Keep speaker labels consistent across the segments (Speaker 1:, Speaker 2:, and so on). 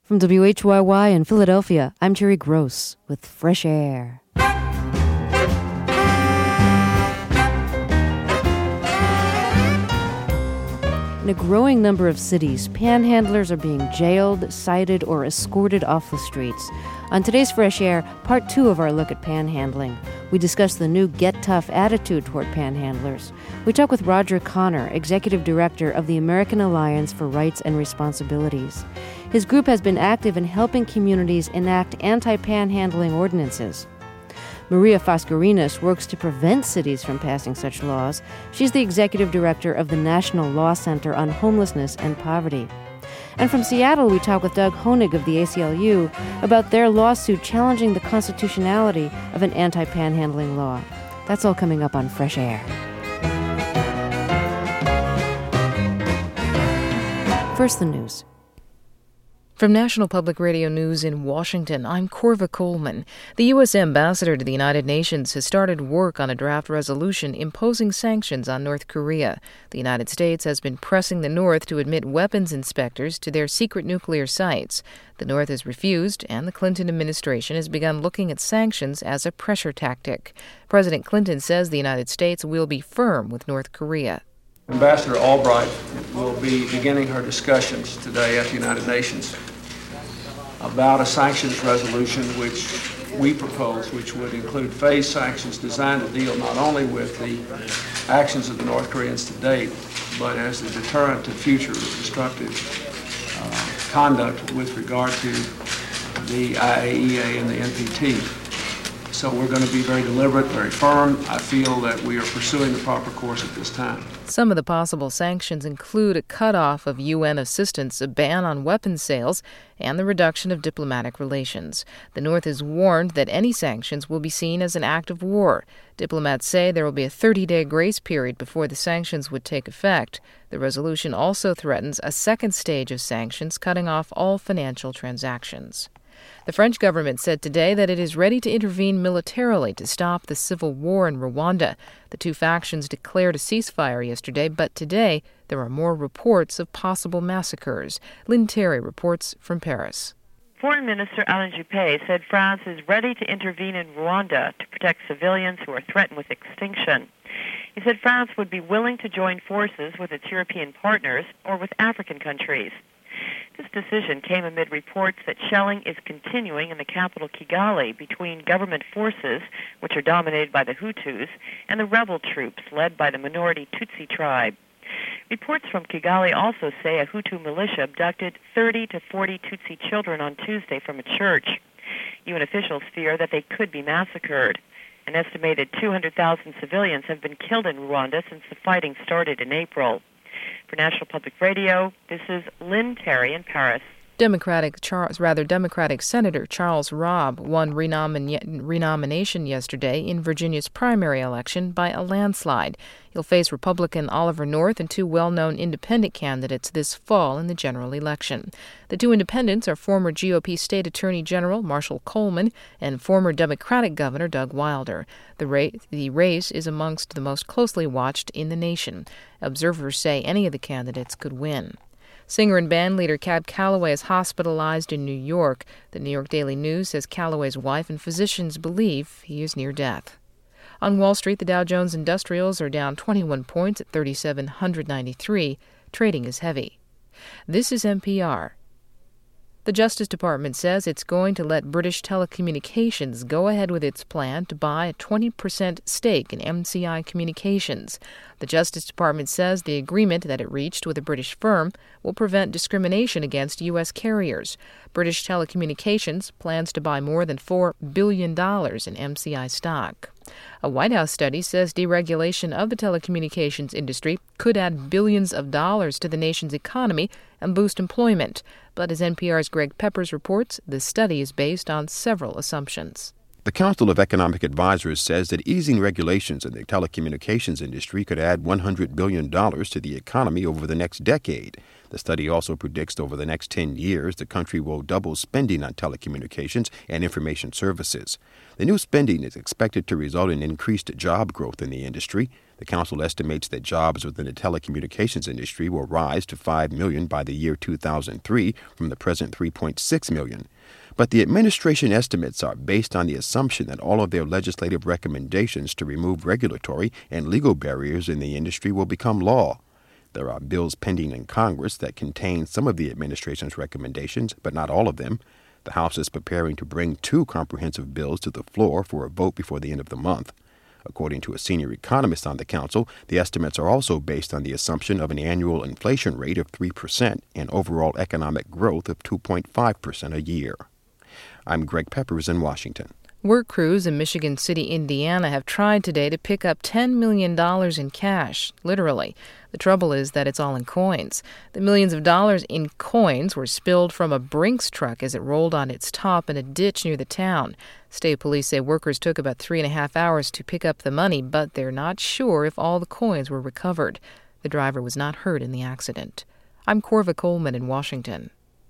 Speaker 1: From WHYY in Philadelphia, I'm Terry Gross with Fresh Air. In a growing number of cities, panhandlers are being jailed, cited, or escorted off the streets. On today's Fresh Air, part 2 of our look at panhandling. We discuss the new Get Tough attitude toward panhandlers. We talk with Roger Connor, Executive Director of the American Alliance for Rights and Responsibilities. His group has been active in helping communities enact anti-panhandling ordinances. Maria Fascarinas works to prevent cities from passing such laws. She's the executive director of the National Law Center on Homelessness and Poverty. And from Seattle, we talk with Doug Honig of the ACLU about their lawsuit challenging the constitutionality of an anti-panhandling law. That's all coming up on Fresh Air. First, the news. From National Public Radio News in Washington, I'm Corva Coleman. The U.S. ambassador to the United Nations has started work on a draft resolution imposing sanctions on North Korea. The United States has been pressing the North to admit weapons inspectors to their secret nuclear sites. The North has refused, and the Clinton administration has begun looking at sanctions as a pressure tactic. President Clinton says the United States will be firm with North Korea.
Speaker 2: Ambassador Albright will be beginning her discussions today at the United Nations about a sanctions resolution which we propose, which would include phased sanctions designed to deal not only with the actions of the North Koreans to date, but as a deterrent to future destructive conduct with regard to the IAEA and the NPT. So we're going to be very deliberate, very firm. I feel that we are pursuing the proper course at this time.
Speaker 1: Some of the possible sanctions include a cutoff of UN assistance, a ban on weapons sales, and the reduction of diplomatic relations. The North has warned that any sanctions will be seen as an act of war. Diplomats say there will be a 30-day grace period before the sanctions would take effect. The resolution also threatens a second stage of sanctions, cutting off all financial transactions. The French government said today that it is ready to intervene militarily to stop the civil war in Rwanda. The two factions declared a ceasefire yesterday, but today there are more reports of possible massacres. Lynn Terry reports from Paris.
Speaker 3: Foreign Minister Alain Juppé said France is ready to intervene in Rwanda to protect civilians who are threatened with extinction. He said France would be willing to join forces with its European partners or with African countries. This decision came amid reports that shelling is continuing in the capital Kigali between government forces, which are dominated by the Hutus, and the rebel troops led by the minority Tutsi tribe. Reports from Kigali also say a Hutu militia abducted 30 to 40 Tutsi children on Tuesday from a church. UN officials fear that they could be massacred. An estimated 200,000 civilians have been killed in Rwanda since the fighting started in April. For National Public Radio, this is Lynn Terry in Paris.
Speaker 1: Democratic Senator Charles Robb won renomination yesterday in Virginia's primary election by a landslide. He'll face Republican Oliver North and two well-known independent candidates this fall in the general election. The two independents are former GOP State Attorney General Marshall Coleman and former Democratic Governor Doug Wilder. The race is amongst the most closely watched in the nation. Observers say any of the candidates could win. Singer and bandleader Cab Calloway is hospitalized in New York. The New York Daily News says Calloway's wife and physicians believe he is near death. On Wall Street, the Dow Jones Industrials are down 21 points at 3,793. Trading is heavy. This is NPR. The Justice Department says it's going to let British Telecommunications go ahead with its plan to buy a 20% stake in MCI Communications. The Justice Department says the agreement that it reached with a British firm will prevent discrimination against U.S. carriers. British Telecommunications plans to buy more than $4 billion in MCI stock. A White House study says deregulation of the telecommunications industry could add billions of dollars to the nation's economy and boost employment. But as NPR's Greg Peppers reports, the study is based on several assumptions.
Speaker 4: The Council of Economic Advisors says that easing regulations in the telecommunications industry could add $100 billion to the economy over the next decade. The study also predicts that over the next 10 years, the country will double spending on telecommunications and information services. The new spending is expected to result in increased job growth in the industry. The council estimates that jobs within the telecommunications industry will rise to 5 million by the year 2003 from the present 3.6 million. But the administration estimates are based on the assumption that all of their legislative recommendations to remove regulatory and legal barriers in the industry will become law. There are bills pending in Congress that contain some of the administration's recommendations, but not all of them. The House is preparing to bring 2 comprehensive bills to the floor for a vote before the end of the month. According to a senior economist on the council, the estimates are also based on the assumption of an annual inflation rate of 3% and overall economic growth of 2.5% a year. I'm Greg Peppers in Washington.
Speaker 1: Work crews in Michigan City, Indiana have tried today to pick up $10 million in cash, literally. The trouble is that it's all in coins. The millions of dollars in coins were spilled from a Brinks truck as it rolled on its top in a ditch near the town. State police say workers took about 3.5 hours to pick up the money, but they're not sure if all the coins were recovered. The driver was not hurt in the accident. I'm Corva Coleman in Washington.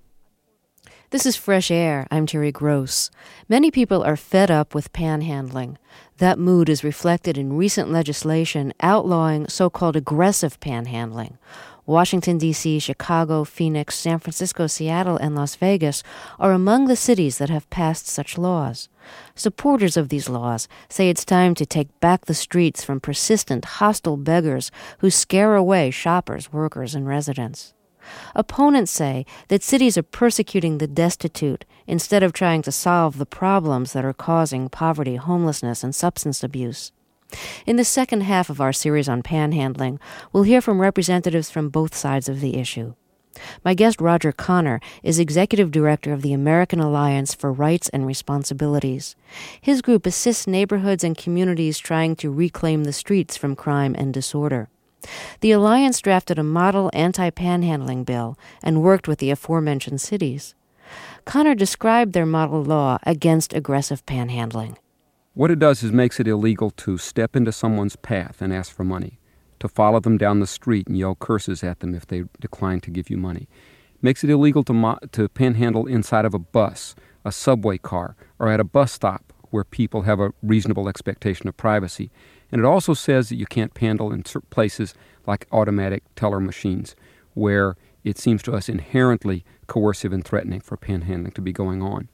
Speaker 5: This is Fresh Air. I'm Terry Gross. Many people are fed up with panhandling. That mood is reflected in recent legislation outlawing so-called aggressive panhandling. Washington, D.C., Chicago, Phoenix, San Francisco, Seattle, and Las Vegas are among the cities that have passed such laws. Supporters of these laws say it's time to take back the streets from persistent, hostile beggars who scare away shoppers, workers, and residents. Opponents say that cities are persecuting the destitute instead of trying to solve the problems that are causing poverty, homelessness, and substance abuse. In the second half of our series on panhandling, we'll hear from representatives from both sides of the issue. My guest, Roger Connor, is executive director of the American Alliance for Rights and Responsibilities. His group assists neighborhoods and communities trying to reclaim the streets from crime and disorder. The Alliance drafted a model anti-panhandling bill and worked with the aforementioned cities. Connor described their model law against aggressive panhandling.
Speaker 6: What it does is makes it illegal to step into someone's path and ask for money, to follow them down the street and yell curses at them if they decline to give you money. Makes it illegal to panhandle inside of a bus, a subway car, or at a bus stop where people have a reasonable expectation of privacy. And it also says that you can't panhandle in certain places like automatic teller machines, where it seems to us inherently coercive and threatening for panhandling to be going on.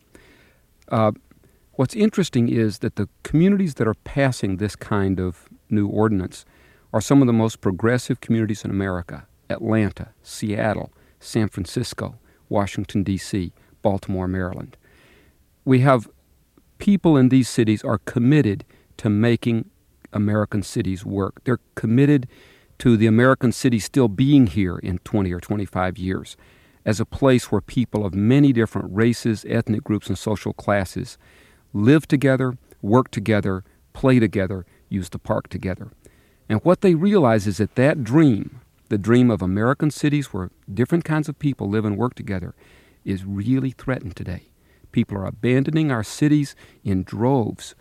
Speaker 6: What's interesting is that the communities that are passing this kind of new ordinance are some of the most progressive communities in America: Atlanta, Seattle, San Francisco, Washington, D.C., Baltimore, Maryland. We have people in these cities are committed to making American cities work. They're committed to the American city still being here in 20 or 25 years as a place where people of many different races, ethnic groups, and social classes live together, work together, play together, use the park together. And what they realize is that that dream, the dream of American cities where different kinds of people live and work together, is really threatened today. People are abandoning our cities in droves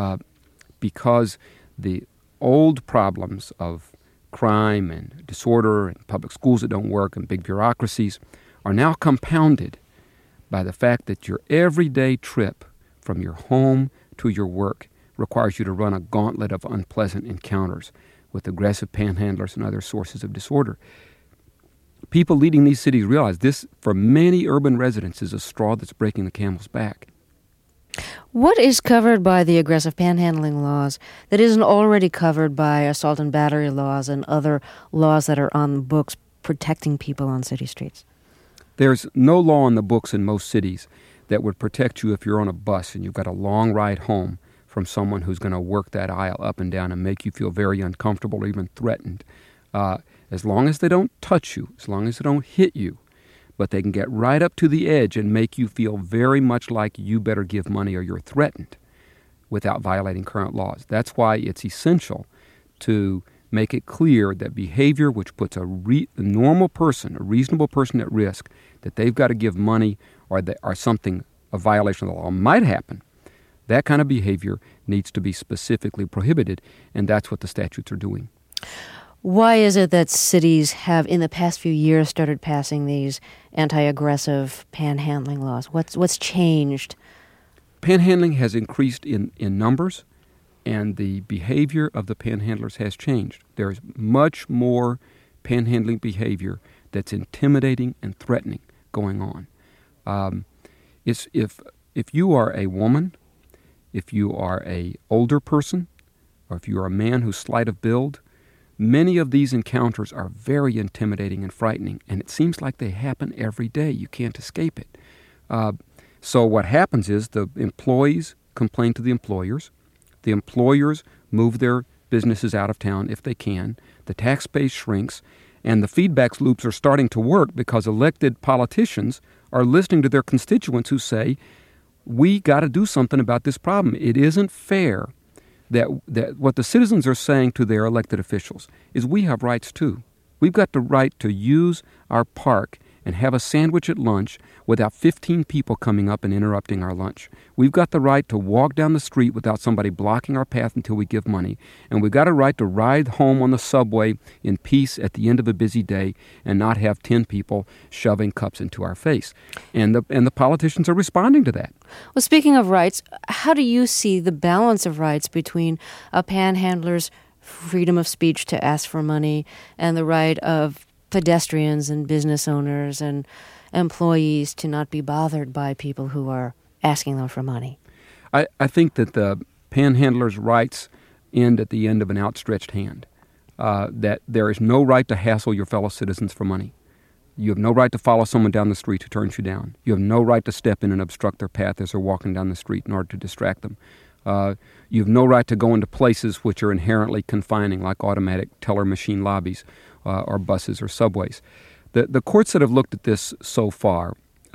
Speaker 6: because the old problems of crime and disorder and public schools that don't work and big bureaucracies are now compounded by the fact that your everyday trip from your home to your work requires you to run a gauntlet of unpleasant encounters with aggressive panhandlers and other sources of disorder. People leading these cities realize this, for many urban residents, is a straw that's breaking the camel's back.
Speaker 5: What is covered by the aggressive panhandling laws that isn't already covered by assault and battery laws and other laws that are on the books protecting people on city streets?
Speaker 6: There's no law on the books in most cities that would protect you if you're on a bus and you've got a long ride home from someone who's going to work that aisle up and down and make you feel very uncomfortable or even threatened. As long as they don't touch you, as long as they don't hit you, but they can get right up to the edge and make you feel very much like you better give money or you're threatened without violating current laws. That's why it's essential to make it clear that behavior which puts a normal person, a reasonable person at risk, that they've got to give money or something, a violation of the law might happen, That kind of behavior needs to be specifically prohibited, and that's what the statutes are doing.
Speaker 5: Why is it that cities have, in the past few years, started passing these anti-aggressive panhandling laws? What's changed?
Speaker 6: Panhandling has increased in numbers, and the behavior of the panhandlers has changed. There's much more panhandling behavior that's intimidating and threatening going on. If you are a woman, if you are a older person, or if you are a man who's slight of build, many of these encounters are very intimidating and frightening, and it seems like they happen every day. You can't escape it. So what happens is the employees complain to the employers move their businesses out of town if they can, the tax base shrinks, and the feedback loops are starting to work because elected politicians are listening to their constituents who say, we got to do something about this problem. It isn't fair that what the citizens are saying to their elected officials is we have rights too. We've got the right to use our park and have a sandwich at lunch without 15 people coming up and interrupting our lunch. We've got the right to walk down the street without somebody blocking our path until we give money. And we've got a right to ride home on the subway in peace at the end of a busy day and not have 10 people shoving cups into our face. And the politicians are responding to that.
Speaker 5: Well, speaking of rights, how do you see the balance of rights between a panhandler's freedom of speech to ask for money and the right of pedestrians and business owners and employees to not be bothered by people who are asking them for money?
Speaker 6: I think that the panhandler's rights end at the end of an outstretched hand, that there is no right to hassle your fellow citizens for money. You have no right to follow someone down the street who turns you down. You have no right to step in and obstruct their path as they're walking down the street in order to distract them. You have no right to go into places which are inherently confining, like automatic teller machine lobbies or buses or subways. The courts that have looked at this so far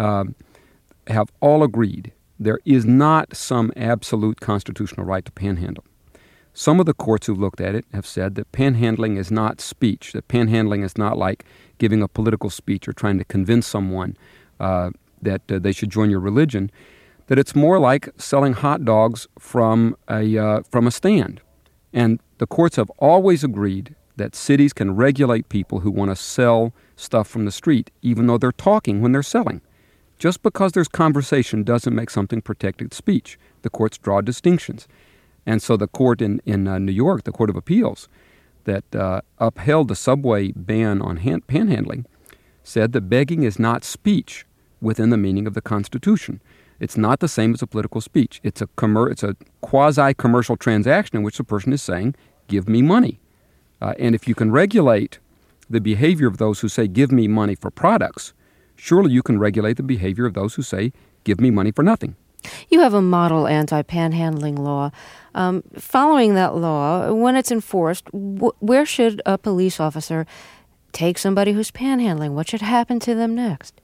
Speaker 6: have all agreed there is not some absolute constitutional right to panhandle. Some of the courts who've looked at it have said that panhandling is not speech, that panhandling is not like giving a political speech or trying to convince someone that they should join your religion, that it's more like selling hot dogs from a stand. And the courts have always agreed that cities can regulate people who want to sell stuff from the street, even though they're talking when they're selling. Just because there's conversation doesn't make something protected speech. The courts draw distinctions. And so the court in New York, the Court of Appeals, that upheld the subway ban on panhandling, said that begging is not speech within the meaning of the Constitution. It's not the same as a political speech. It's a quasi-commercial transaction in which the person is saying, give me money. And if you can regulate the behavior of those who say, give me money for products, surely you can regulate the behavior of those who say, give me money for nothing.
Speaker 5: You have a model anti-panhandling law. Following that law, when it's enforced, where should a police officer take somebody who's panhandling? What should happen to them next?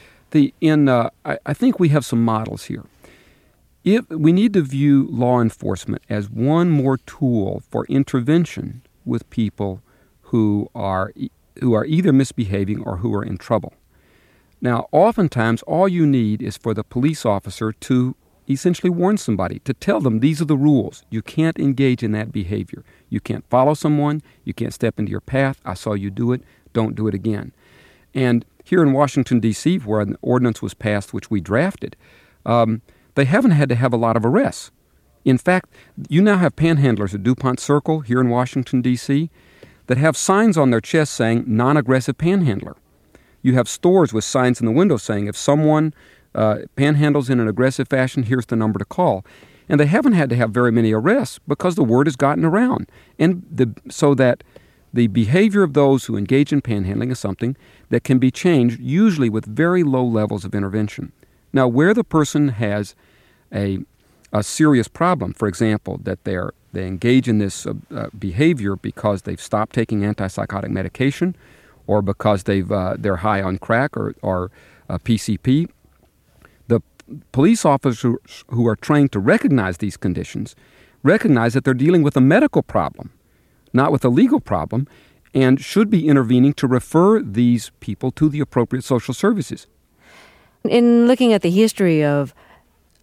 Speaker 5: I think we have some models here. We need to view law enforcement as one more tool for intervention with people who are either misbehaving or who are in trouble. Now, oftentimes, all you need is for the police officer to essentially warn somebody, to tell them these are the rules. You can't engage in that behavior. You can't follow someone. You can't step into your path. I saw you do it. Don't do it again. And here in Washington, D.C., where an ordinance was passed, which we drafted, they haven't had to have a lot of arrests. In fact, you now have panhandlers at DuPont Circle here in Washington, D.C., that have signs on their chest saying, non-aggressive panhandler. You have stores with signs in the window saying, if someone panhandles in an aggressive fashion, here's the number to call. And they haven't had to have very many arrests because the word has gotten around. And so that the behavior of those who engage in panhandling is something that can be changed, usually with very low levels of intervention. Now, where the person has a serious problem, for example, that they engage in this behavior because they've stopped taking antipsychotic medication, or because they're high on crack or PCP, the police officers who are trained to recognize these conditions recognize that they're dealing with a medical problem, not with a legal problem, and should be intervening to refer these people to the appropriate social services. In looking at the history of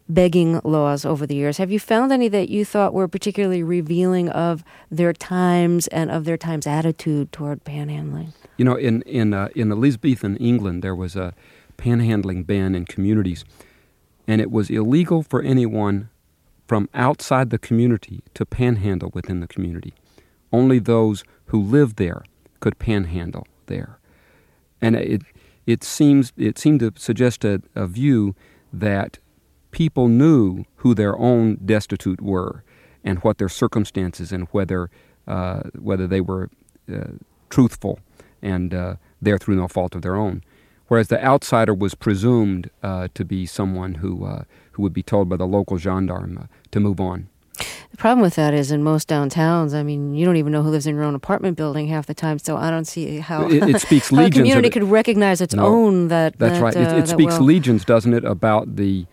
Speaker 5: begging laws over the years. Have you found any that you thought were particularly revealing of their times and of their time's attitude toward panhandling?
Speaker 6: You know, in Elizabethan England, there was a panhandling ban in communities, and it was illegal for anyone from outside the community to panhandle within the community. Only those who lived there could panhandle there. And it seemed to suggest a view that people knew who their own destitute were and what their circumstances and whether they were truthful and there through no fault of their own. Whereas the outsider was presumed to be someone who would be told by the local gendarme to move on.
Speaker 5: The problem with that is in most downtowns, I mean, you don't even know who lives in your own apartment building half the time, so I don't see how,
Speaker 6: it speaks
Speaker 5: how
Speaker 6: legions
Speaker 5: a community could recognize its own that.
Speaker 6: That's right. It speaks legions, doesn't it, about the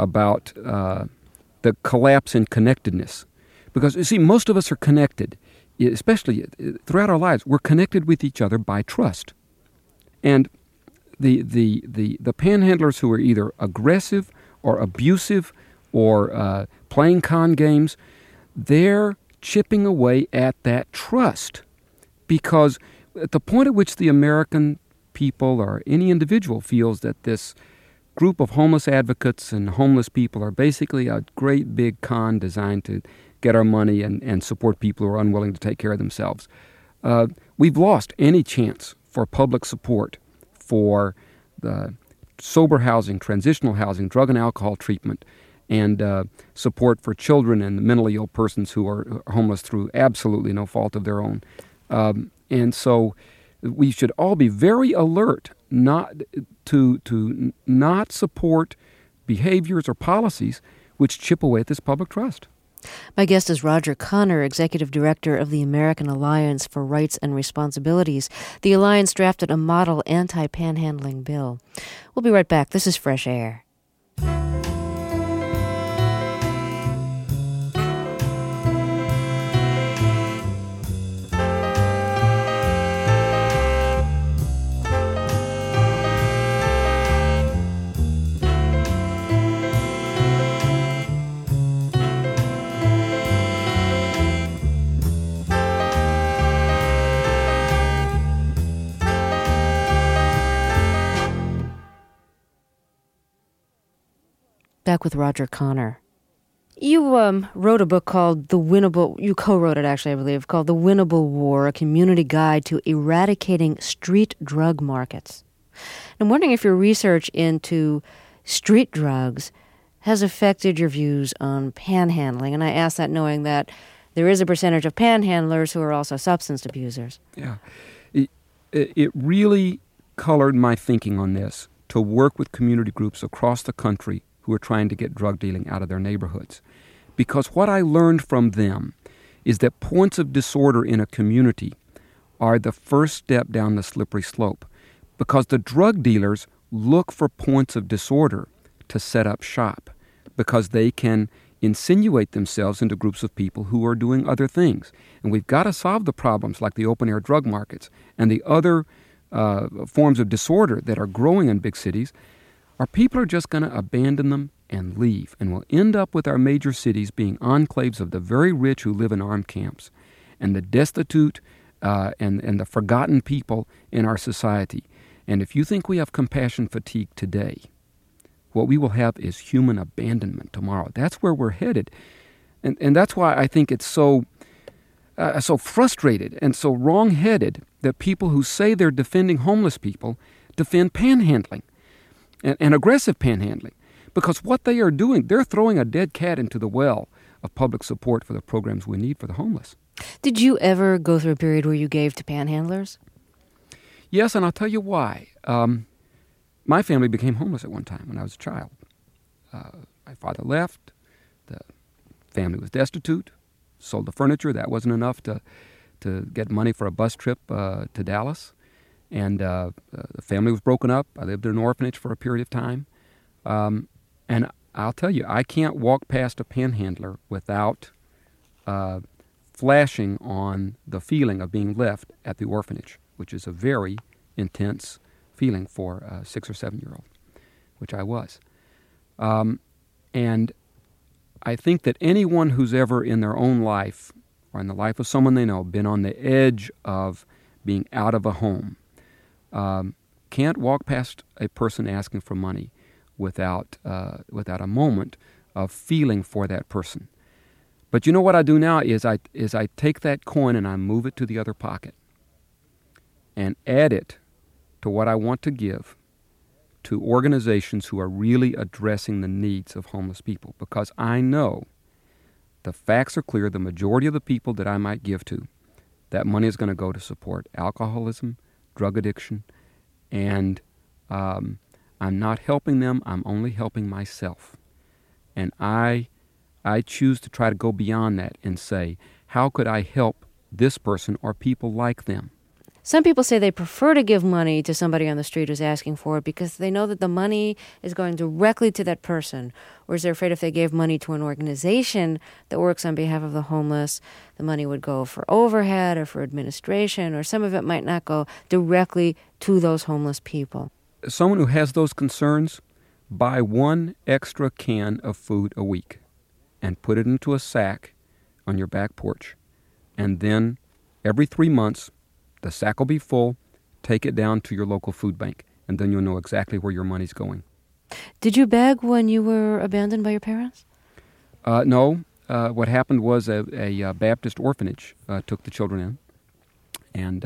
Speaker 6: collapse in connectedness. Because, you see, most of us are connected, especially throughout our lives. We're connected with each other by trust. And the panhandlers who are either aggressive or abusive or playing con games, they're chipping away at that trust. Because at the point at which the American people or any individual feels that this group of homeless advocates and homeless people are basically a great big con designed to get our money and support people who are unwilling to take care of themselves, we've lost any chance for public support for the sober housing, transitional housing, drug and alcohol treatment, and support for children and mentally ill persons who are homeless through absolutely no fault of their own. And so we should all be very alert not to not support behaviors or policies which chip away at this public trust.
Speaker 5: My guest is Roger Connor, Executive Director of the American Alliance for Rights and Responsibilities. The Alliance drafted a model anti-panhandling bill. We'll be right back. This is Fresh Air. Back with Roger Connor. You wrote a book called The Winnable, you co-wrote it actually, I believe, called The Winnable War, A Community Guide to Eradicating Street Drug Markets. I'm wondering if your research into street drugs has affected your views on panhandling. And I ask that knowing that there is a percentage of panhandlers who are also substance abusers.
Speaker 6: Yeah. It really colored my thinking on this to work with community groups across the country who are trying to get drug dealing out of their neighborhoods. Because what I learned from them is that points of disorder in a community are the first step down the slippery slope. Because the drug dealers look for points of disorder to set up shop, because they can insinuate themselves into groups of people who are doing other things. And we've got to solve the problems like the open-air drug markets and the other forms of disorder that are growing in big cities, or people are just going to abandon them and leave. And we'll end up with our major cities being enclaves of the very rich who live in armed camps and the destitute and the forgotten people in our society. And if you think we have compassion fatigue today, what we will have is human abandonment tomorrow. That's where we're headed. And that's why I think it's so frustrated and so wrong-headed that people who say they're defending homeless people defend panhandling and aggressive panhandling. Because what they are doing, they're throwing a dead cat into the well of public support for the programs we need for the homeless.
Speaker 5: Did you ever go through a period where you gave to panhandlers?
Speaker 6: Yes, and I'll tell you why. My family became homeless at one time when I was a child. My father left. The family was destitute. Sold the furniture. That wasn't enough to get money for a bus trip to Dallas. And the family was broken up. I lived in an orphanage for a period of time. And I'll tell you, I can't walk past a panhandler without flashing on the feeling of being left at the orphanage, which is a very intense feeling for a 6 or 7 year old, which I was. And And I think that anyone who's ever in their own life or in the life of someone they know been on the edge of being out of a home can't walk past a person asking for money without a moment of feeling for that person. But you know what I do now is I take that coin and I move it to the other pocket and add it to what I want to give to organizations who are really addressing the needs of homeless people, because I know the facts are clear. The majority of the people that I might give to, that money is going to go to support alcoholism, drug addiction, and I'm not helping them. I'm only helping myself. And I choose to try to go beyond that and say, how could I help this person or people like them?
Speaker 5: Some people say they prefer to give money to somebody on the street who's asking for it because they know that the money is going directly to that person. Whereas they're afraid if they gave money to an organization that works on behalf of the homeless, the money would go for overhead or for administration, or some of it might not go directly to those homeless people.
Speaker 6: Someone who has those concerns, buy one extra can of food a week and put it into a sack on your back porch. And then every 3 months, the sack will be full. Take it down to your local food bank, and then you'll know exactly where your money's going.
Speaker 5: Did you beg when you were abandoned by your parents?
Speaker 6: No. What happened was a Baptist orphanage took the children in,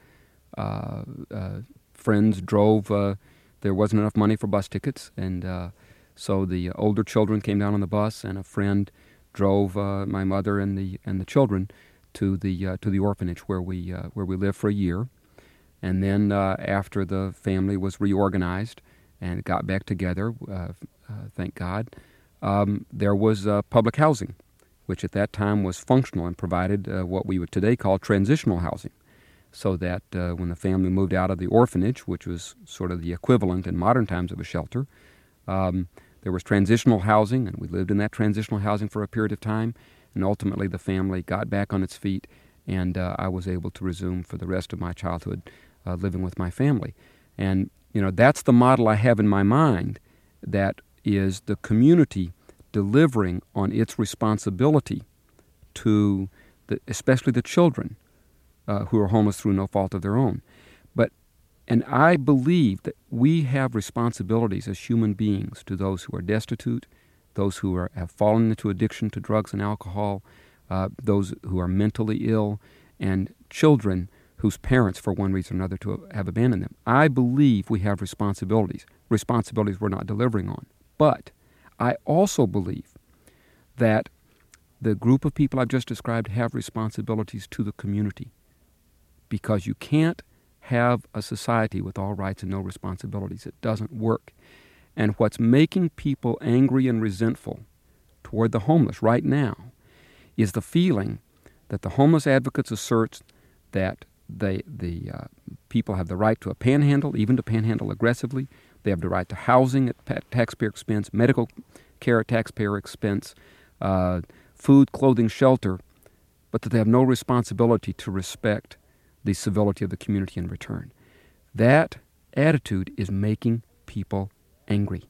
Speaker 6: and friends drove. There wasn't enough money for bus tickets, and so the older children came down on the bus, and a friend drove my mother and the children to the orphanage where we lived for a year. And then after the family was reorganized and got back together, thank God, there was public housing, which at that time was functional and provided what we would today call transitional housing, so that when the family moved out of the orphanage, which was sort of the equivalent in modern times of a shelter, there was transitional housing, and we lived in that transitional housing for a period of time. And ultimately, the family got back on its feet, and I was able to resume for the rest of my childhood living with my family. And, that's the model I have in my mind, that is the community delivering on its responsibility to especially the children who are homeless through no fault of their own. And I believe that we have responsibilities as human beings to those who are destitute, those who have fallen into addiction to drugs and alcohol, those who are mentally ill, and children whose parents, for one reason or another, have abandoned them. I believe we have responsibilities we're not delivering on. But I also believe that the group of people I've just described have responsibilities to the community, because you can't have a society with all rights and no responsibilities. It doesn't work. And what's making people angry and resentful toward the homeless right now is the feeling that the homeless advocates assert that the people have the right to a panhandle, even to panhandle aggressively. They have the right to housing at taxpayer expense, medical care at taxpayer expense, food, clothing, shelter, but that they have no responsibility to respect the civility of the community in return. That attitude is making people angry.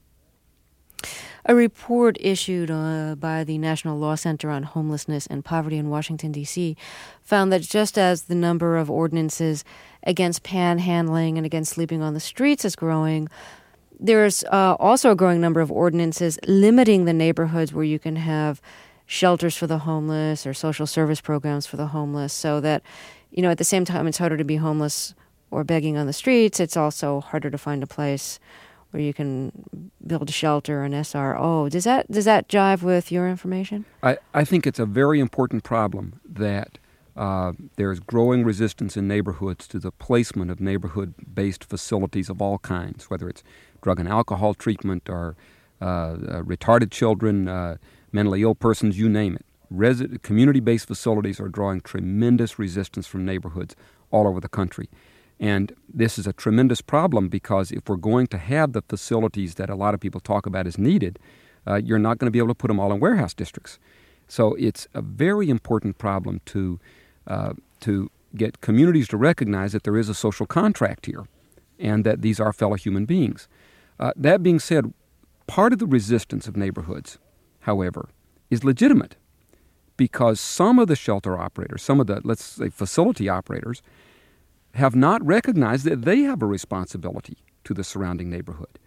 Speaker 5: A report issued by the National Law Center on Homelessness and Poverty in Washington, D.C., found that just as the number of ordinances against panhandling and against sleeping on the streets is growing, there's also a growing number of ordinances limiting the neighborhoods where you can have shelters for the homeless or social service programs for the homeless, so that, at the same time it's harder to be homeless or begging on the streets, it's also harder to find a place where you can build a shelter, an SRO. Does that jive with your information?
Speaker 6: I think it's a very important problem that there's growing resistance in neighborhoods to the placement of neighborhood-based facilities of all kinds, whether it's drug and alcohol treatment or retarded children, mentally ill persons, you name it. Community-based facilities are drawing tremendous resistance from neighborhoods all over the country. And this is a tremendous problem, because if we're going to have the facilities that a lot of people talk about as needed, you're not going to be able to put them all in warehouse districts. So it's a very important problem to get communities to recognize that there is a social contract here and that these are fellow human beings. That being said, part of the resistance of neighborhoods however, is legitimate because some of the shelter operators, some of the, let's say, facility operators, have not recognized that they have a responsibility to the surrounding neighborhood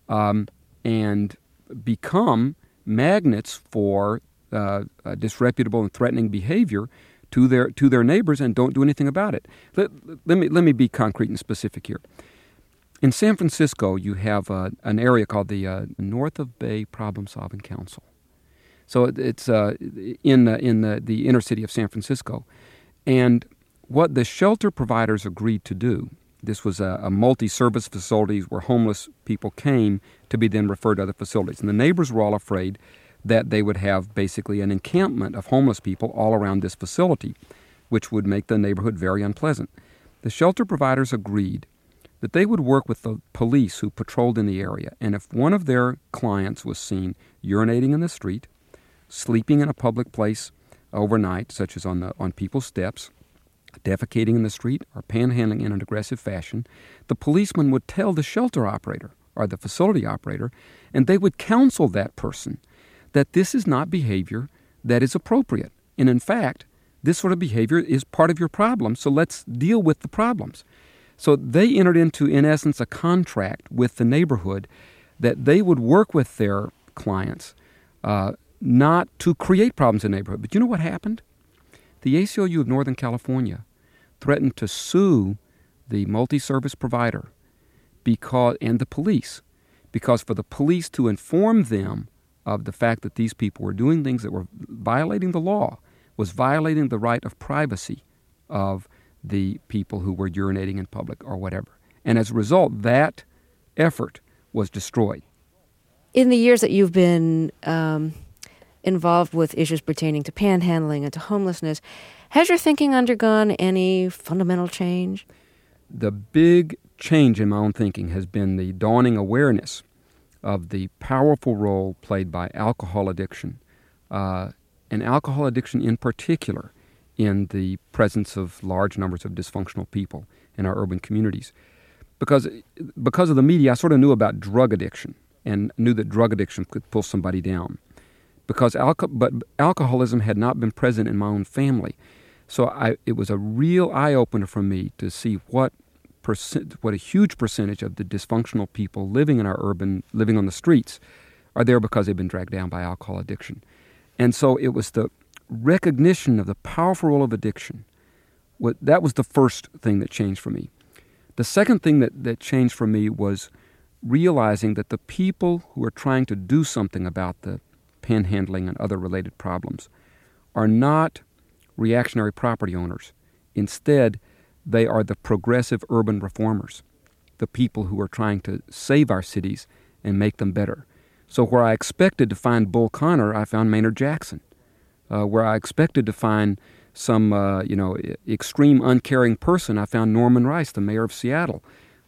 Speaker 6: and become magnets for disreputable and threatening behavior to their neighbors and don't do anything about it. Let me be concrete and specific here. In San Francisco, you have an area called the North of Bay Problem Solving Council. So it's in the inner city of San Francisco. And what the shelter providers agreed to do, this was a multi-service facility where homeless people came to be then referred to other facilities. And the neighbors were all afraid that they would have basically an encampment of homeless people all around this facility, which would make the neighborhood very unpleasant. The shelter providers agreed that they would work with the police who patrolled in the area, and if one of their clients was seen urinating in the street, sleeping in a public place overnight, such as on people's steps, defecating in the street, or panhandling in an aggressive fashion, the policeman would tell the shelter operator or the facility operator, and they would counsel that person that this is not behavior that is appropriate. And in fact, this sort of behavior is part of your problem, so let's deal with the problems. So they entered into, in essence, a contract with the neighborhood that they would work with their clients not to create problems in the neighborhood. But you know what happened? The ACLU of Northern California threatened to sue the multi-service provider and the police, because for the police to inform them of the fact that these people were doing things that were violating the law, was violating the right of privacy of the people who were urinating in public or whatever. And as a result, that effort was destroyed.
Speaker 5: In the years that you've been involved with issues pertaining to panhandling and to homelessness, has your thinking undergone any fundamental change?
Speaker 6: The big change in my own thinking has been the dawning awareness of the powerful role played by alcohol addiction, and alcohol addiction in particular, in the presence of large numbers of dysfunctional people in our urban communities. Because of the media, I sort of knew about drug addiction and knew that drug addiction could pull somebody down. But alcoholism had not been present in my own family. So it was a real eye-opener for me to see what a huge percentage of the dysfunctional people living on the streets are there because they've been dragged down by alcohol addiction. And so it was the recognition of the powerful role of addiction. That was the first thing that changed for me. The second thing that changed for me was realizing that the people who are trying to do something about the panhandling and other related problems are not reactionary property owners. Instead, they are the progressive urban reformers, the people who are trying to save our cities and make them better. So where I expected to find Bull Connor, I found Maynard Jackson. Where I expected to find some, extreme uncaring person, I found Norman Rice, the mayor of Seattle.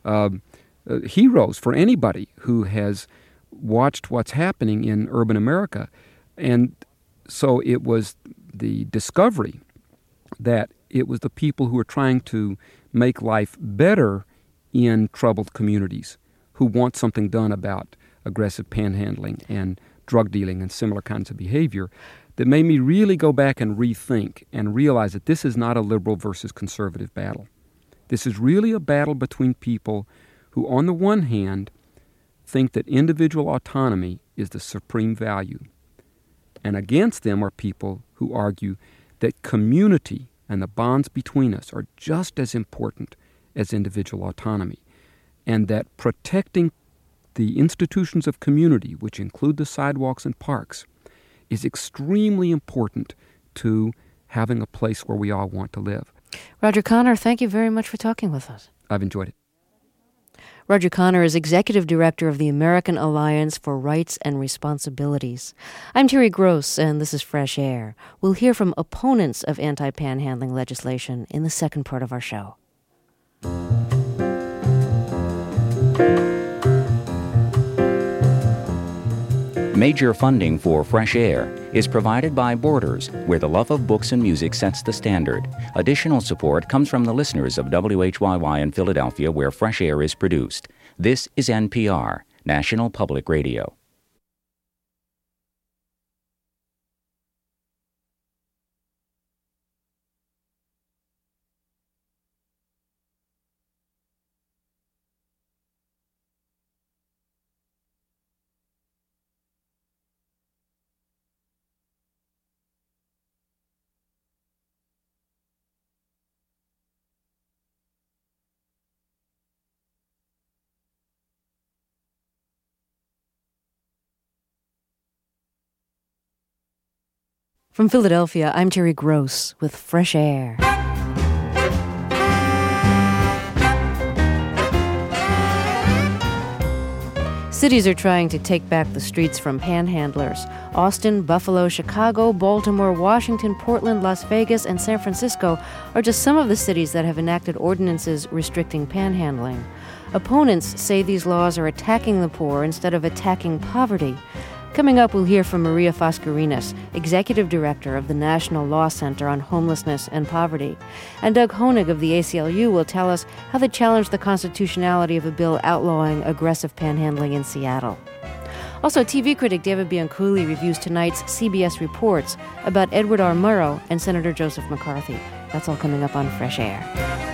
Speaker 6: Heroes for anybody who has watched what's happening in urban America. And so it was the discovery that it was the people who are trying to make life better in troubled communities who want something done about aggressive panhandling and drug dealing and similar kinds of behavior that made me really go back and rethink and realize that this is not a liberal versus conservative battle. This is really a battle between people who, on the one hand, think that individual autonomy is the supreme value. And against them are people who argue that community and the bonds between us are just as important as individual autonomy, and that protecting the institutions of community, which include the sidewalks and parks, is extremely important to having a place where we all want to live.
Speaker 5: Roger Connor, thank you very much for talking with us.
Speaker 6: I've enjoyed it.
Speaker 5: Roger Connor is Executive Director of the American Alliance for Rights and Responsibilities. I'm Terry Gross, and this is Fresh Air. We'll hear from opponents of anti-panhandling legislation in the second part of our show.
Speaker 7: Major funding for Fresh Air is provided by Borders, where the love of books and music sets the standard. Additional support comes from the listeners of WHYY in Philadelphia, where Fresh Air is produced. This is NPR, National Public Radio.
Speaker 5: From Philadelphia, I'm Terry Gross with Fresh Air. Cities are trying to take back the streets from panhandlers. Austin, Buffalo, Chicago, Baltimore, Washington, Portland, Las Vegas, and San Francisco are just some of the cities that have enacted ordinances restricting panhandling. Opponents say these laws are attacking the poor instead of attacking poverty. Coming up, we'll hear from Maria Foscarinas, Executive Director of the National Law Center on Homelessness and Poverty. And Doug Honig of the ACLU will tell us how they challenge the constitutionality of a bill outlawing aggressive panhandling in Seattle. Also, TV critic David Bianculli reviews tonight's CBS Reports about Edward R. Murrow and Senator Joseph McCarthy. That's all coming up on Fresh Air.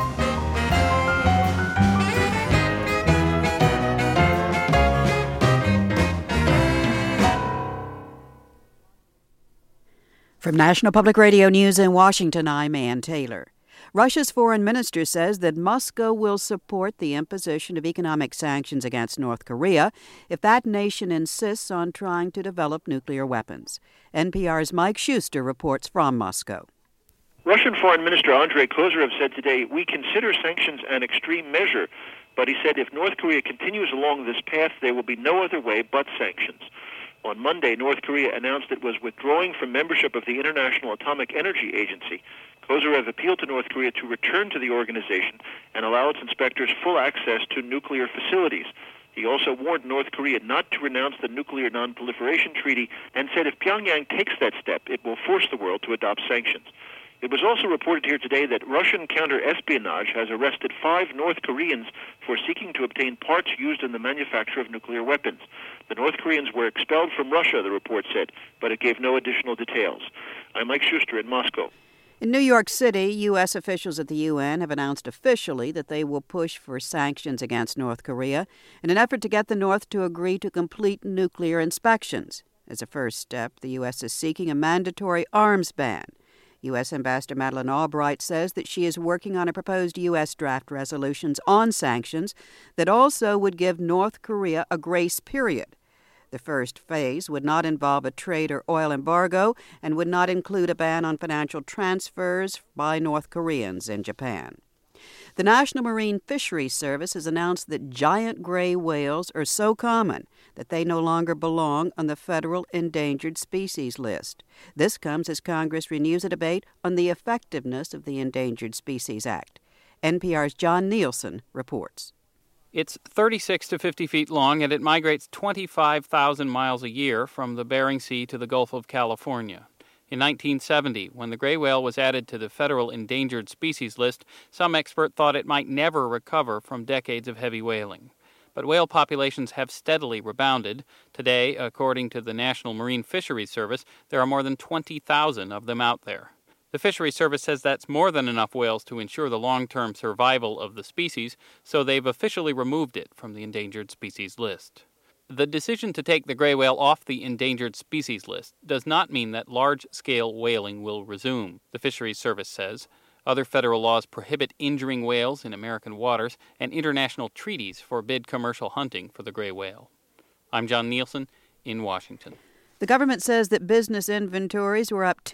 Speaker 8: From National Public Radio News in Washington, I'm Ann Taylor. Russia's foreign minister says that Moscow will support the imposition of economic sanctions against North Korea if that nation insists on trying to develop nuclear weapons. NPR's Mike Schuster reports from Moscow.
Speaker 9: Russian Foreign Minister Andrei Kozyrev said today, "We consider sanctions an extreme measure," but he said if North Korea continues along this path, there will be no other way but sanctions. On Monday, North Korea announced it was withdrawing from membership of the International Atomic Energy Agency. Kozyrev appealed to North Korea to return to the organization and allow its inspectors full access to nuclear facilities. He also warned North Korea not to renounce the Nuclear Non-Proliferation Treaty and said if Pyongyang takes that step, it will force the world to adopt sanctions. It was also reported here today that Russian counter-espionage has arrested 5 North Koreans for seeking to obtain parts used in the manufacture of nuclear weapons. The North Koreans were expelled from Russia, the report said, but it gave no additional details. I'm Mike Schuster in Moscow.
Speaker 8: In New York City, U.S. officials at the UN have announced officially that they will push for sanctions against North Korea in an effort to get the North to agree to complete nuclear inspections. As a first step, the U.S. is seeking a mandatory arms ban. U.S. Ambassador Madeleine Albright says that she is working on a proposed U.S. draft resolutions on sanctions that also would give North Korea a grace period. The first phase would not involve a trade or oil embargo and would not include a ban on financial transfers by North Koreans in Japan. The National Marine Fisheries Service has announced that giant gray whales are so common that they no longer belong on the federal endangered species list. This comes as Congress renews a debate on the effectiveness of the Endangered Species Act. NPR's John Nielsen reports.
Speaker 10: It's 36 to 50 feet long, and it migrates 25,000 miles a year from the Bering Sea to the Gulf of California. In 1970, when the gray whale was added to the federal endangered species list, some expert thought it might never recover from decades of heavy whaling. But whale populations have steadily rebounded. Today, according to the National Marine Fisheries Service, there are more than 20,000 of them out there. The Fisheries Service says that's more than enough whales to ensure the long-term survival of the species, so they've officially removed it from the endangered species list. The decision to take the gray whale off the endangered species list does not mean that large-scale whaling will resume, the Fisheries Service says. Other federal laws prohibit injuring whales in American waters, and international treaties forbid commercial hunting for the gray whale. I'm John Nielsen in Washington.
Speaker 8: The government says that business inventories were up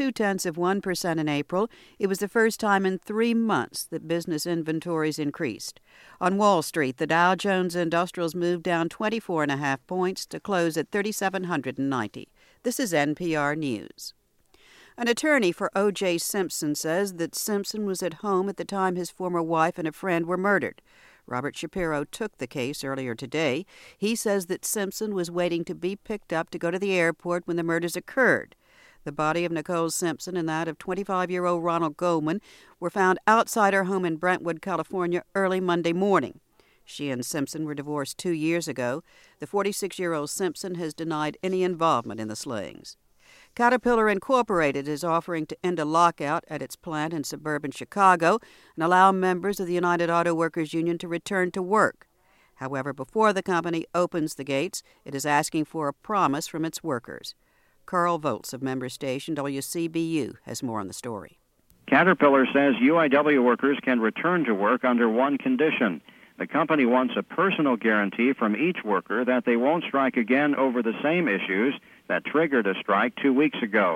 Speaker 8: 0.2% in April. It was the first time in 3 months that business inventories increased. On Wall Street, the Dow Jones Industrials moved down 24.5 points to close at 3,790. This is NPR News. An attorney for O.J. Simpson says that Simpson was at home at the time his former wife and a friend were murdered. Robert Shapiro took the case earlier today. He says that Simpson was waiting to be picked up to go to the airport when the murders occurred. The body of Nicole Simpson and that of 25-year-old Ronald Goldman were found outside her home in Brentwood, California, early Monday morning. She and Simpson were divorced 2 years ago. The 46-year-old Simpson has denied any involvement in the slayings. Caterpillar Incorporated is offering to end a lockout at its plant in suburban Chicago and allow members of the United Auto Workers Union to return to work. However, before the company opens the gates, it is asking for a promise from its workers. Carl Volz of member station WCBU has more on the story.
Speaker 11: Caterpillar says UIW workers can return to work under one condition. The company wants a personal guarantee from each worker that they won't strike again over the same issues that triggered a strike 2 weeks ago.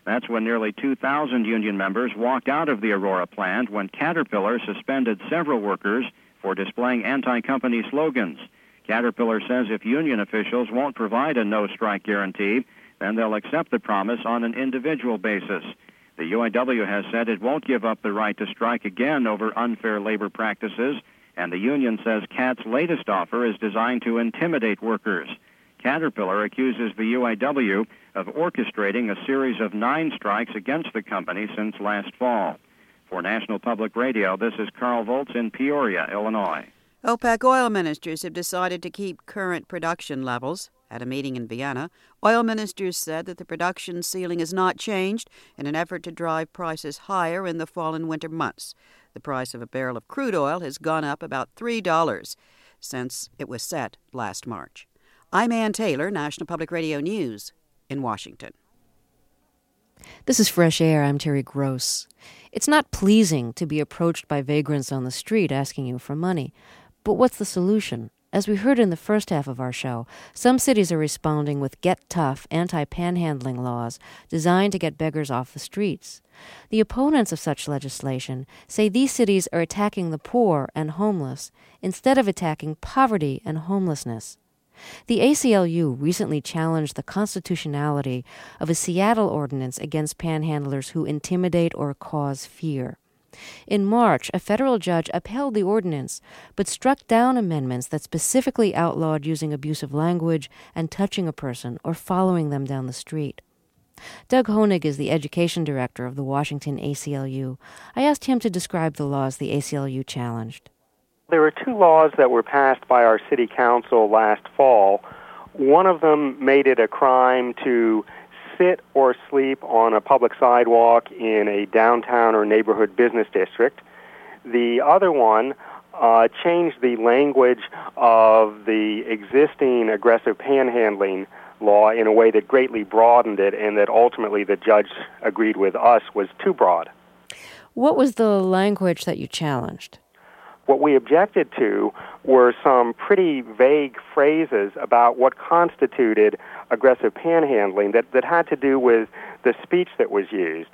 Speaker 11: That's when nearly 2,000 union members walked out of the Aurora plant when Caterpillar suspended several workers for displaying anti-company slogans. Caterpillar says if union officials won't provide a no-strike guarantee, then they'll accept the promise on an individual basis. The UAW has said it won't give up the right to strike again over unfair labor practices, and the union says CAT's latest offer is designed to intimidate workers. Caterpillar accuses the UAW of orchestrating a series of 9 strikes against the company since last fall. For National Public Radio, this is Carl Volz in Peoria, Illinois.
Speaker 8: OPEC oil ministers have decided to keep current production levels. At a meeting in Vienna, oil ministers said that the production ceiling has not changed in an effort to drive prices higher in the fall and winter months. The price of a barrel of crude oil has gone up about $3 since it was set last March. I'm Ann Taylor, National Public Radio News in Washington.
Speaker 5: This is Fresh Air. I'm Terry Gross. It's not pleasing to be approached by vagrants on the street asking you for money. But what's the solution? As we heard in the first half of our show, some cities are responding with get-tough anti-panhandling laws designed to get beggars off the streets. The opponents of such legislation say these cities are attacking the poor and homeless instead of attacking poverty and homelessness. The ACLU recently challenged the constitutionality of a Seattle ordinance against panhandlers who intimidate or cause fear. In March, a federal judge upheld the ordinance, but struck down amendments that specifically outlawed using abusive language and touching a person or following them down the street. Doug Honig is the education director of the Washington ACLU. I asked him to describe the laws the ACLU challenged.
Speaker 12: There were 2 laws that were passed by our city council last fall. One of them made it a crime to sit or sleep on a public sidewalk in a downtown or neighborhood business district. The other one changed the language of the existing aggressive panhandling law in a way that greatly broadened it and that ultimately the judge agreed with us was too broad.
Speaker 5: What was the language that you challenged?
Speaker 12: What we objected to were some pretty vague phrases about what constituted aggressive panhandling that had to do with the speech that was used.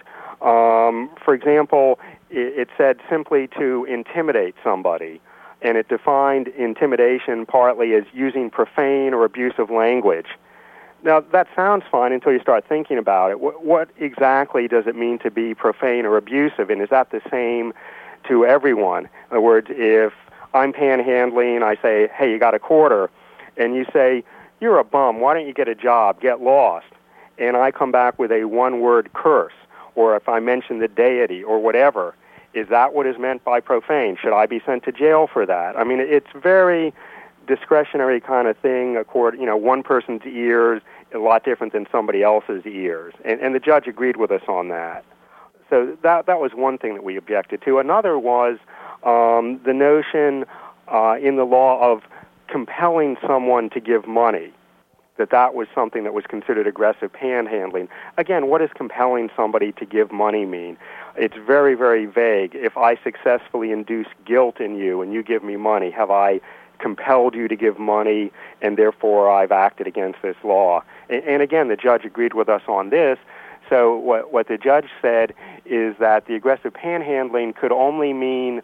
Speaker 12: For example, it said simply to intimidate somebody, and it defined intimidation partly as using profane or abusive language. Now, that sounds fine until you start thinking about it. What exactly does it mean to be profane or abusive, and is that the same to everyone? In other words, if I'm panhandling, I say, hey, you got a quarter, and you say, you're a bum, why don't you get a job, get lost, and I come back with a one-word curse, or if I mention the deity or whatever, is that what is meant by profane? Should I be sent to jail for that? I mean, it's very discretionary kind of thing. One person's ears is a lot different than somebody else's ears, and the judge agreed with us on that. So that was one thing that we objected to. Another was the notion in the law of compelling someone to give money, that was something that was considered aggressive panhandling. Again, what does compelling somebody to give money mean? It's very, very vague. If I successfully induce guilt in you and you give me money, have I compelled you to give money and therefore I've acted against this law? And again, the judge agreed with us on this. So what the judge said is that the aggressive panhandling could only mean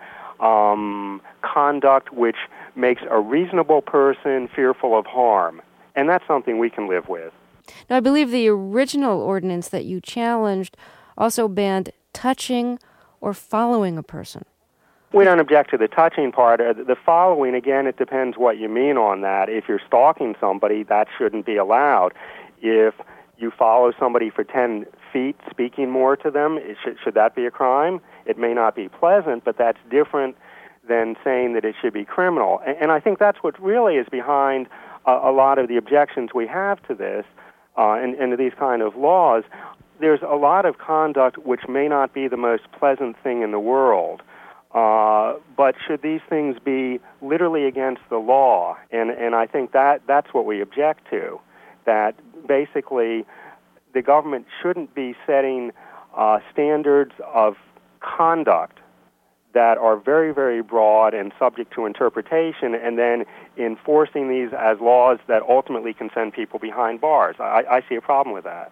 Speaker 12: conduct which makes a reasonable person fearful of harm. And that's something we can live with.
Speaker 5: Now, I believe the original ordinance that you challenged also banned touching or following a person.
Speaker 12: We don't object to the touching part. The following, again, it depends what you mean on that. If you're stalking somebody, that shouldn't be allowed. If you follow somebody for 10 feet, speaking more to them, should that be a crime? It may not be pleasant, but that's different than saying that it should be criminal. And I think that's what really is behind a lot of the objections we have to this and to these kind of laws. There's a lot of conduct which may not be the most pleasant thing in the world, but should these things be literally against the law? And I think that's what we object to, that basically the government shouldn't be setting standards of conduct that are very, very broad and subject to interpretation, and then enforcing these as laws that ultimately can send people behind bars. I see a problem with that.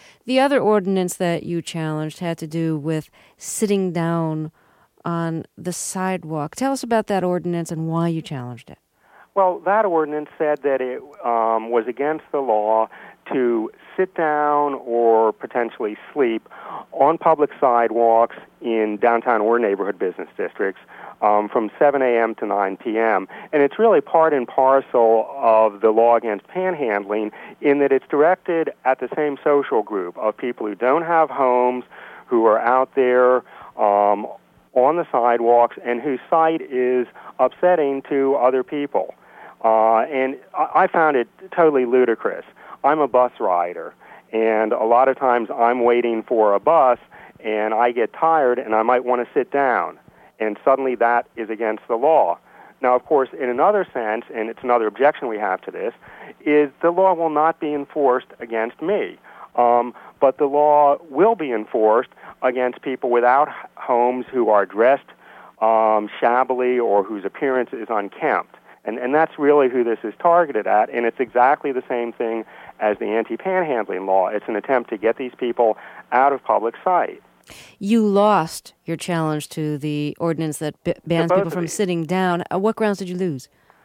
Speaker 5: The other ordinance that you challenged had to do with sitting down on the sidewalk. Tell us about that ordinance and why you challenged it.
Speaker 12: Well, that ordinance said that it was against the law to sit down or potentially sleep on public sidewalks in downtown or neighborhood business districts from 7 a.m. to 9 p.m. And it's really part and parcel of the law against panhandling in that it's directed at the same social group of people who don't have homes, who are out there on the sidewalks, and whose sight is upsetting to other people. And I found it totally ludicrous. I'm a bus rider, and a lot of times I'm waiting for a bus, and I get tired, and I might want to sit down, and suddenly that is against the law. Now, of course, in another sense, and it's another objection we have to this, is the law will not be enforced against me, but the law will be enforced against people without homes who are dressed shabbily or whose appearance is unkempt. And that's really who this is targeted at, and it's exactly the same thing as the anti-panhandling law. It's an attempt to get these people out of public sight.
Speaker 5: You lost your challenge to the ordinance that bans people from sitting down. What grounds did you lose?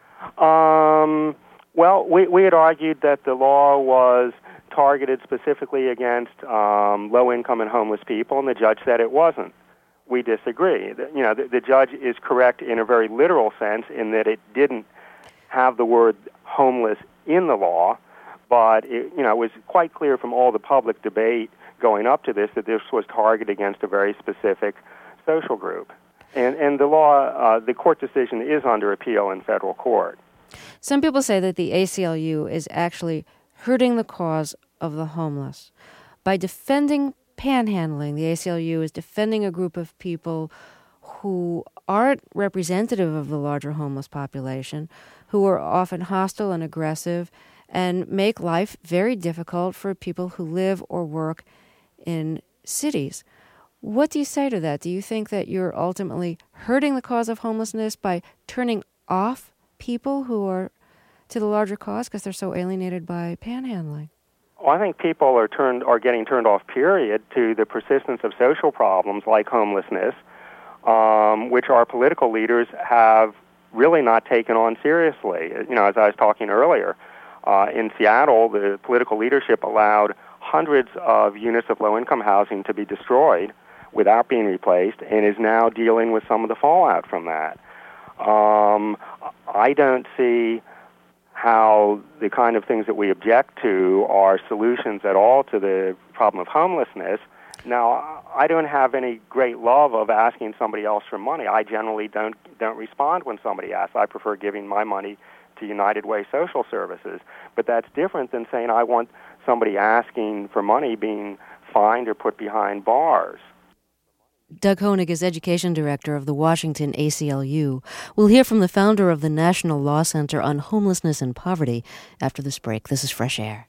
Speaker 12: Well, we had argued that the law was targeted specifically against low-income and homeless people, and the judge said it wasn't. We disagree. The judge is correct in a very literal sense in that it didn't have the word homeless in the law, but it was quite clear from all the public debate going up to this that this was targeted against a very specific social group. And the law, the court decision is under appeal in federal court.
Speaker 5: Some people say that the ACLU is actually hurting the cause of the homeless. By defending panhandling, the ACLU is defending a group of people who aren't representative of the larger homeless population, who are often hostile and aggressive, and make life very difficult for people who live or work in cities. What do you say to that? Do you think that you're ultimately hurting the cause of homelessness by turning off people who are to the larger cause because they're so alienated by panhandling?
Speaker 12: Well, I think people are getting turned off, period, to the persistence of social problems like homelessness, which our political leaders have really not taken on seriously. As I was talking earlier, in Seattle, the political leadership allowed hundreds of units of low-income housing to be destroyed without being replaced, and is now dealing with some of the fallout from that. I don't see how the kind of things that we object to are solutions at all to the problem of homelessness. Now, I don't have any great love of asking somebody else for money. I generally don't respond when somebody asks. I prefer giving my money to United Way Social Services. But that's different than saying I want somebody asking for money being fined or put behind bars.
Speaker 5: Doug Honig is Education Director of the Washington ACLU. We'll hear from the founder of the National Law Center on Homelessness and Poverty after this break. This is Fresh Air.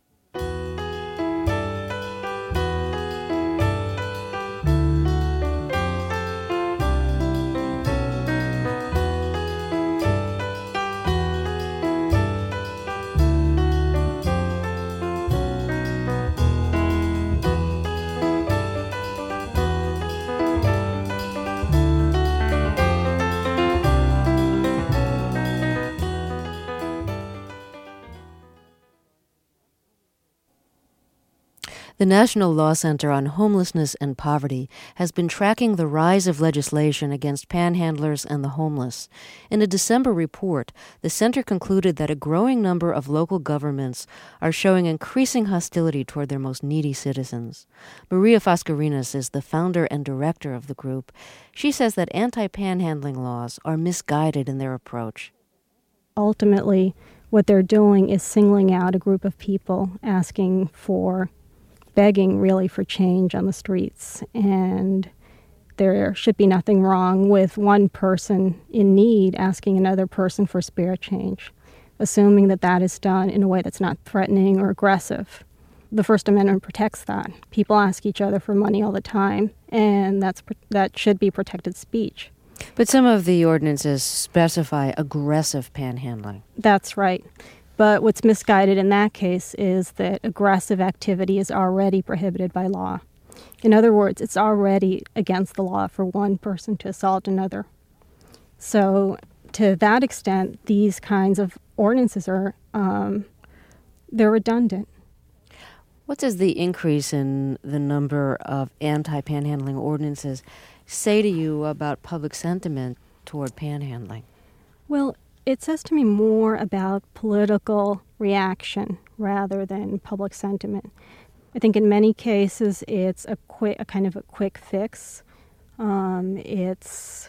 Speaker 5: The National Law Center on Homelessness and Poverty has been tracking the rise of legislation against panhandlers and the homeless. In a December report, the center concluded that a growing number of local governments are showing increasing hostility toward their most needy citizens. Maria Foscarinas is the founder and director of the group. She says that anti-panhandling laws are misguided in their approach.
Speaker 13: Ultimately, what they're doing is singling out a group of people, begging really for change on the streets. And there should be nothing wrong with one person in need asking another person for spirit change, assuming that that is done in a way that's not threatening or aggressive. The First Amendment protects that. People ask each other for money all the time, and that should be protected speech.
Speaker 5: But some of the ordinances specify aggressive panhandling.
Speaker 13: That's right. But what's misguided in that case is that aggressive activity is already prohibited by law. In other words, it's already against the law for one person to assault another. So to that extent, these kinds of ordinances are they're redundant.
Speaker 5: What does the increase in the number of anti-panhandling ordinances say to you about public sentiment toward panhandling?
Speaker 13: Well, it says to me more about political reaction rather than public sentiment. I think in many cases it's a kind of a quick fix. It's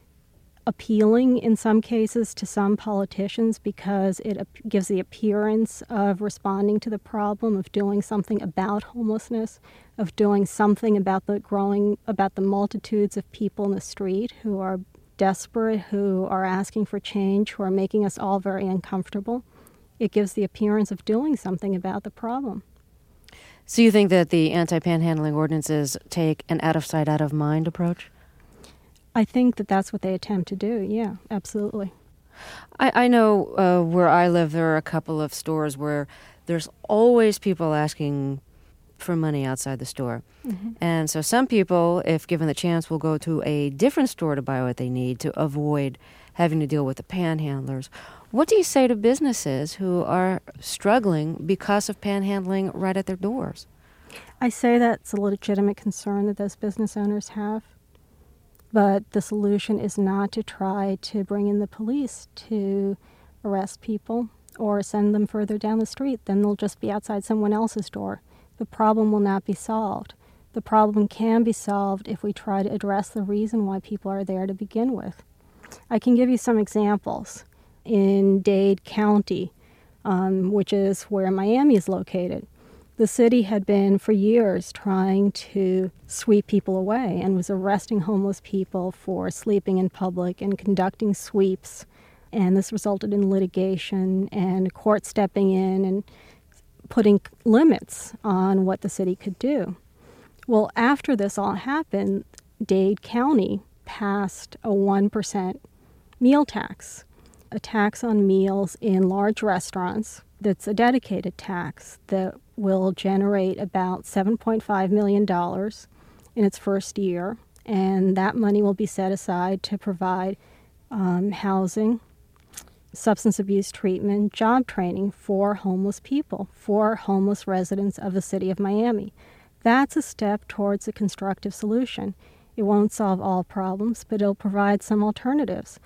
Speaker 13: appealing in some cases to some politicians because it gives the appearance of responding to the problem, of doing something about homelessness, of doing something about the multitudes of people in the street who are desperate, who are asking for change, who are making us all very uncomfortable. It gives the appearance of doing something about the problem.
Speaker 5: So you think that the anti-panhandling ordinances take an out-of-sight, out-of-mind approach?
Speaker 13: I think that that's what they attempt to do, yeah, absolutely.
Speaker 5: I know where I live, there are a couple of stores where there's always people asking for money outside the store. Mm-hmm. And so some people, if given the chance, will go to a different store to buy what they need to avoid having to deal with the panhandlers. What do you say to businesses who are struggling because of panhandling right at their doors?
Speaker 13: I say that's a legitimate concern that those business owners have. But the solution is not to try to bring in the police to arrest people or send them further down the street. Then they'll just be outside someone else's door. The problem will not be solved. The problem can be solved if we try to address the reason why people are there to begin with. I can give you some examples. In Dade County, which is where Miami is located, the city had been for years trying to sweep people away and was arresting homeless people for sleeping in public and conducting sweeps. And this resulted in litigation and court stepping in and putting limits on what the city could do. Well, after this all happened, Dade County passed a 1% meal tax, a tax on meals in large restaurants. That's a dedicated tax that will generate about $7.5 million in its first year, and that money will be set aside to provide housing, substance abuse treatment, job training for homeless people, for homeless residents of the city of Miami. That's a step towards a constructive solution. It won't solve all problems, but it'll provide some alternatives.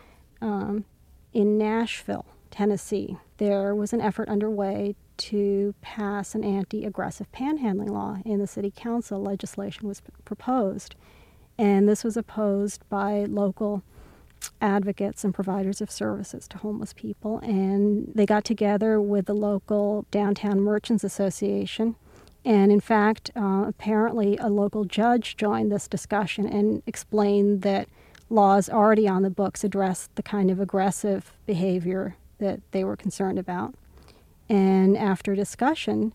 Speaker 13: In Nashville, Tennessee, there was an effort underway to pass an anti-aggressive panhandling law. In the city council, legislation was proposed, and this was opposed by local advocates and providers of services to homeless people, and they got together with the local Downtown Merchants Association, and in fact, apparently a local judge joined this discussion and explained that laws already on the books address the kind of aggressive behavior that they were concerned about. And after discussion,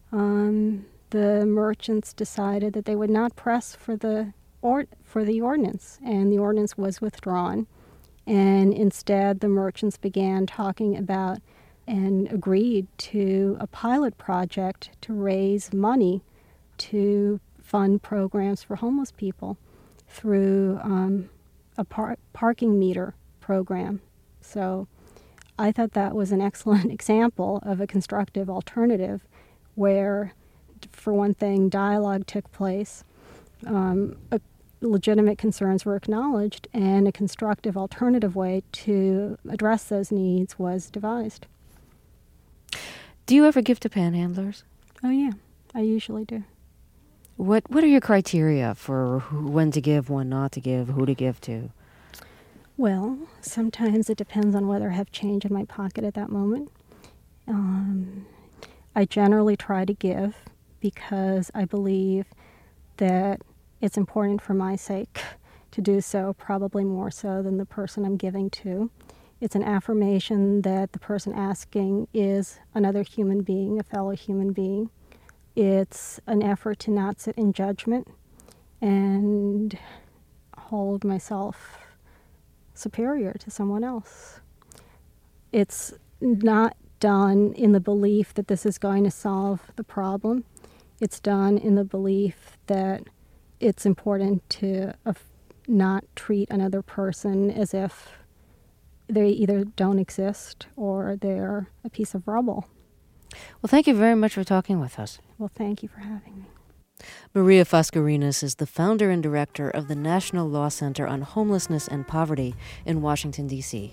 Speaker 13: the merchants decided that they would not press for the ordinance, and the ordinance was withdrawn. And instead, the merchants began talking about and agreed to a pilot project to raise money to fund programs for homeless people through a parking meter program. So I thought that was an excellent example of a constructive alternative where, for one thing, dialogue took place, legitimate concerns were acknowledged, and a constructive alternative way to address those needs was devised.
Speaker 5: Do you ever give to panhandlers?
Speaker 13: Oh, yeah, I usually do.
Speaker 5: What are your criteria for when to give, when not to give, who to give to?
Speaker 13: Well, sometimes it depends on whether I have change in my pocket at that moment. I generally try to give because I believe that it's important for my sake to do so, probably more so than the person I'm giving to. It's an affirmation that the person asking is another human being, a fellow human being. It's an effort to not sit in judgment and hold myself superior to someone else. It's not done in the belief that this is going to solve the problem. It's done in the belief that it's important to not treat another person as if they either don't exist or they're a piece of rubble.
Speaker 5: Well, thank you very much for talking with us.
Speaker 13: Well, thank you for having me.
Speaker 5: Maria Fascarinas is the founder and director of the National Law Center on Homelessness and Poverty in Washington, D.C.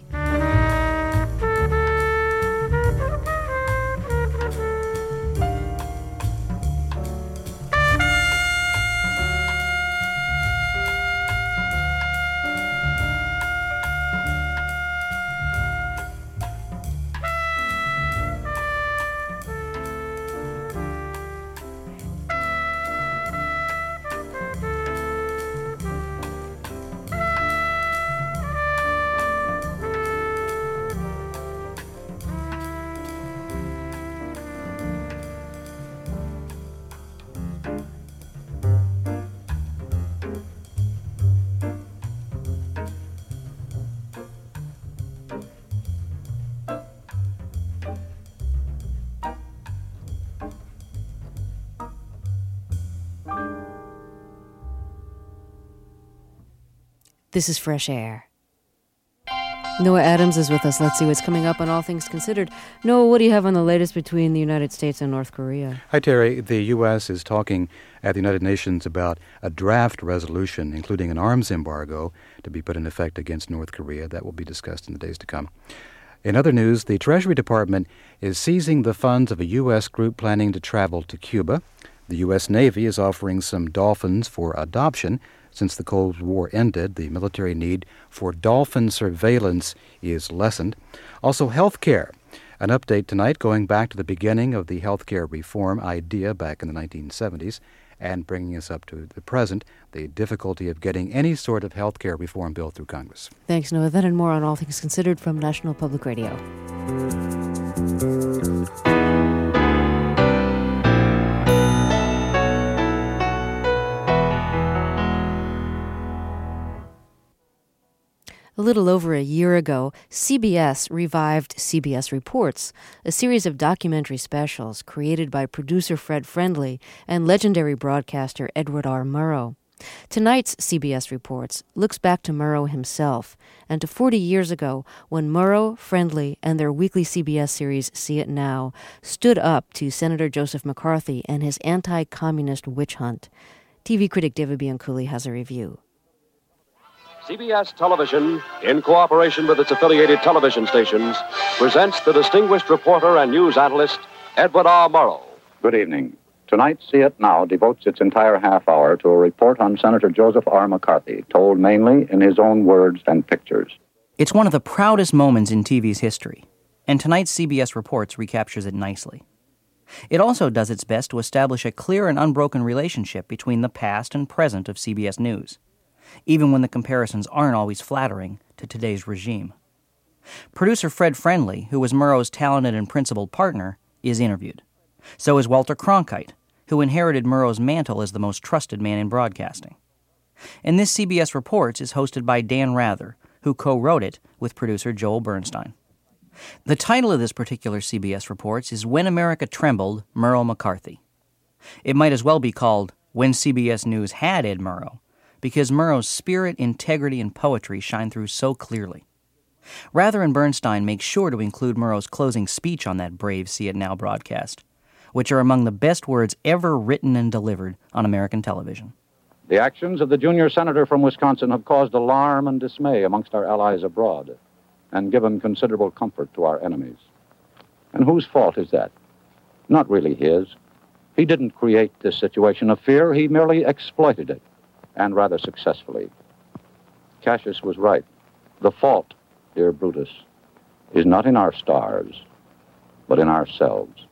Speaker 5: This is Fresh Air. Noah Adams is with us. Let's see what's coming up on All Things Considered. Noah, what do you have on the latest between the United States and North Korea?
Speaker 14: Hi, Terry. The U.S. is talking at the United Nations about a draft resolution, including an arms embargo, to be put in effect against North Korea. That will be discussed in the days to come. In other news, the Treasury Department is seizing the funds of a U.S. group planning to travel to Cuba. The U.S. Navy is offering some dolphins for adoption. Since the Cold War ended, the military need for dolphin surveillance is lessened. Also, health care. An update tonight going back to the beginning of the health care reform idea back in the 1970s and bringing us up to the present, the difficulty of getting any sort of health care reform bill through Congress.
Speaker 5: Thanks, Noah. That and more on All Things Considered from National Public Radio. A little over a year ago, CBS revived CBS Reports, a series of documentary specials created by producer Fred Friendly and legendary broadcaster Edward R. Murrow. Tonight's CBS Reports looks back to Murrow himself and to 40 years ago when Murrow, Friendly, and their weekly CBS series See It Now stood up to Senator Joseph McCarthy and his anti-communist witch hunt. TV critic David Bianculli has a review.
Speaker 15: CBS Television, in cooperation with its affiliated television stations, presents the distinguished reporter and news analyst, Edward R. Murrow.
Speaker 16: Good evening. Tonight, See It Now devotes its entire half hour to a report on Senator Joseph R. McCarthy, told mainly in his own words and pictures.
Speaker 17: It's one of the proudest moments in TV's history, and tonight's CBS Reports recaptures it nicely. It also does its best to establish a clear and unbroken relationship between the past and present of CBS News, even when the comparisons aren't always flattering to today's regime. Producer Fred Friendly, who was Murrow's talented and principled partner, is interviewed. So is Walter Cronkite, who inherited Murrow's mantle as the most trusted man in broadcasting. And this CBS Reports is hosted by Dan Rather, who co-wrote it with producer Joel Bernstein. The title of this particular CBS Reports is When America Trembled, Murrow McCarthy. It might as well be called When CBS News Had Ed Murrow, because Murrow's spirit, integrity, and poetry shine through so clearly. Rather and Bernstein make sure to include Murrow's closing speech on that brave See It Now broadcast, which are among the best words ever written and delivered on American television.
Speaker 16: The actions of the junior senator from Wisconsin have caused alarm and dismay amongst our allies abroad and given considerable comfort to our enemies. And whose fault is that? Not really his. He didn't create this situation of fear. He merely exploited it, and rather successfully. Cassius was right. The fault, dear Brutus, is not in our stars, but in ourselves.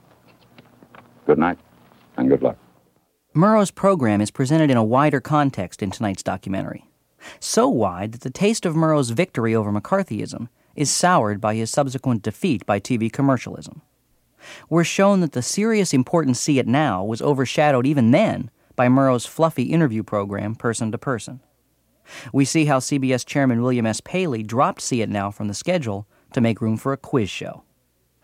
Speaker 16: Good night, and good luck.
Speaker 17: Murrow's program is presented in a wider context in tonight's documentary. So wide that the taste of Murrow's victory over McCarthyism is soured by his subsequent defeat by TV commercialism. We're shown that the serious, important See It Now was overshadowed even then by Murrow's fluffy interview program, Person to Person. We see how CBS Chairman William S. Paley dropped See It Now from the schedule to make room for a quiz show.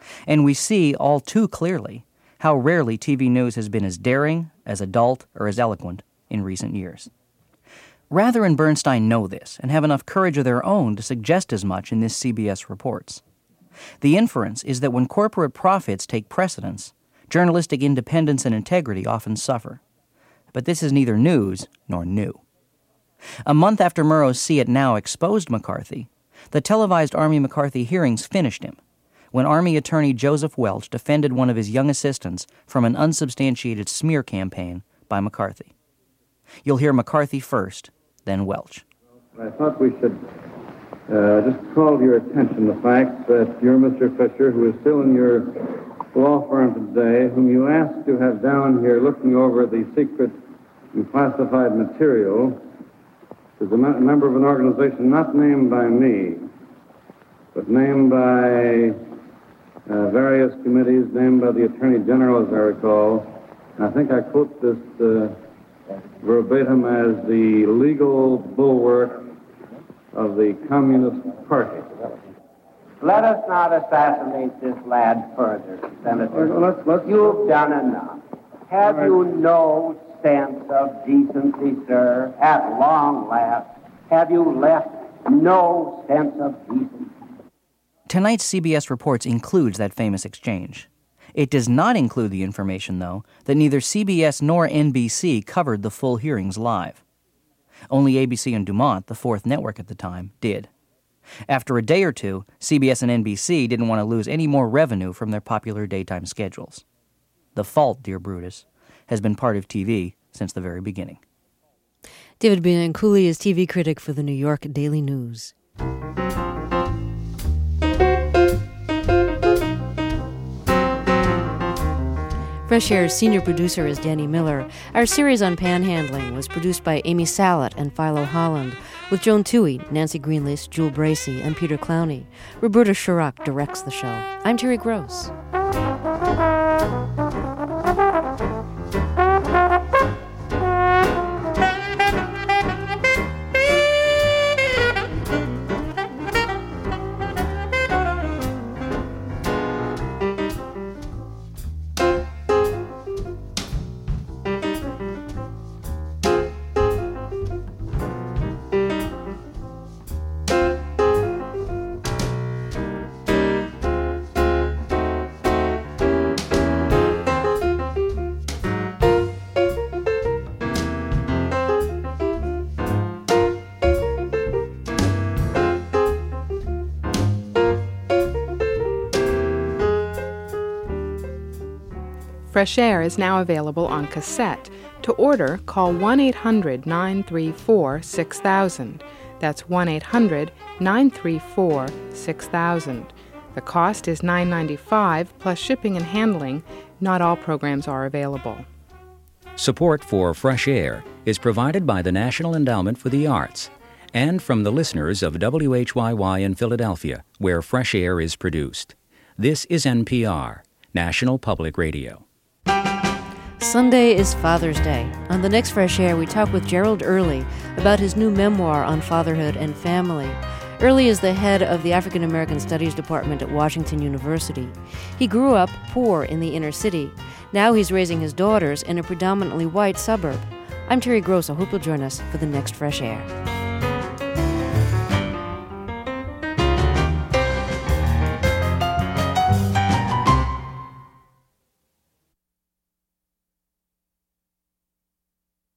Speaker 17: And we see all too clearly how rarely TV news has been as daring, as adult, or as eloquent in recent years. Rather and Bernstein know this and have enough courage of their own to suggest as much in this CBS Reports. The inference is that when corporate profits take precedence, journalistic independence and integrity often suffer. But this is neither news nor new. A month after Murrow's See It Now exposed McCarthy, the televised Army McCarthy hearings finished him when Army attorney Joseph Welch defended one of his young assistants from an unsubstantiated smear campaign by McCarthy. You'll hear McCarthy first, then Welch.
Speaker 18: I thought we should just call to your attention the fact that you're Mr. Fisher, who is still in your law firm today, whom you asked to have down here looking over the secret and classified material, is a member of an organization not named by me, but named by various committees, named by the Attorney General, as I recall. And I think I quote this verbatim as the legal bulwark of the Communist Party.
Speaker 19: Let us not assassinate this lad further, Senator. You've done enough. Have you no sense of decency, sir? At long last, have you left no sense of decency?
Speaker 17: Tonight's CBS Reports includes that famous exchange. It does not include the information, though, that neither CBS nor NBC covered the full hearings live. Only ABC and Dumont, the fourth network at the time, did. After a day or two, CBS and NBC didn't want to lose any more revenue from their popular daytime schedules. The fault, dear Brutus, has been part of TV since the very beginning.
Speaker 5: David Bianculli is TV critic for the New York Daily News. Fresh Air's senior producer is Danny Miller. Our series on panhandling was produced by Amy Salet and Philo Holland, with Joan Toohey, Nancy Greenlease, Jewel Bracey, and Peter Clowney. Roberta Shurock directs the show. I'm Terry Gross.
Speaker 20: Fresh Air is now available on cassette. To order, call 1-800-934-6000. That's 1-800-934-6000. The cost is $9.95 plus shipping and handling. Not all programs are available.
Speaker 7: Support for Fresh Air is provided by the National Endowment for the Arts and from the listeners of WHYY in Philadelphia, where Fresh Air is produced. This is NPR, National Public Radio.
Speaker 5: Sunday is Father's Day. On the next Fresh Air, we talk with Gerald Early about his new memoir on fatherhood and family. Early is the head of the African American Studies Department at Washington University. He grew up poor in the inner city. Now he's raising his daughters in a predominantly white suburb. I'm Terry Gross. I hope you'll join us for the next Fresh Air.